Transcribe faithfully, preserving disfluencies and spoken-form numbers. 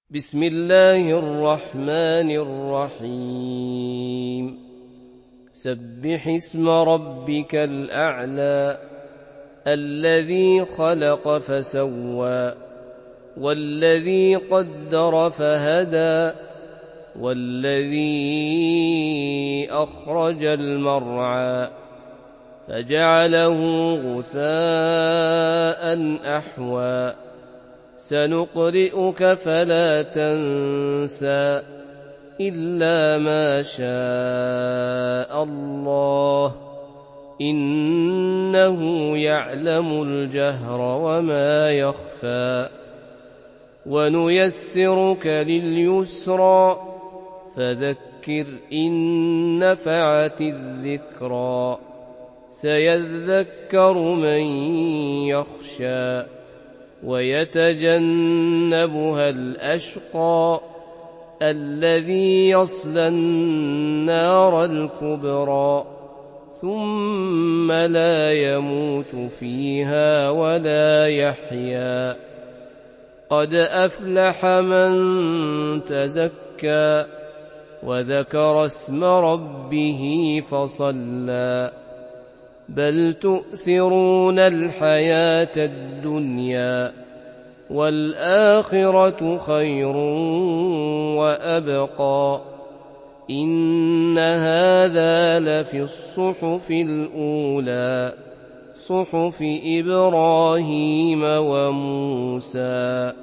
بسم الله الرحمن الرحيم سبح اسم ربك الأعلى الذي خلق فسوى والذي قدر فهدى والذي أخرج المرعى فجعله غثاء أحوى سنقرئك فلا تنسى إلا ما شاء الله إنه يعلم الجهر وما يخفى ونيسرك لليسرى فذكر إن نفعت الذكرى سيذكر من يخشى ويتجنبها الأشقى الذي يصلى النار الكبرى ثم لا يموت فيها ولا يحيا قد أفلح من تزكى وذكر اسم ربه فصلى بل تؤثرون الحياة الدنيا والآخرة خير وأبقى إن هذا لفي الصحف الأولى صحف إبراهيم وموسى.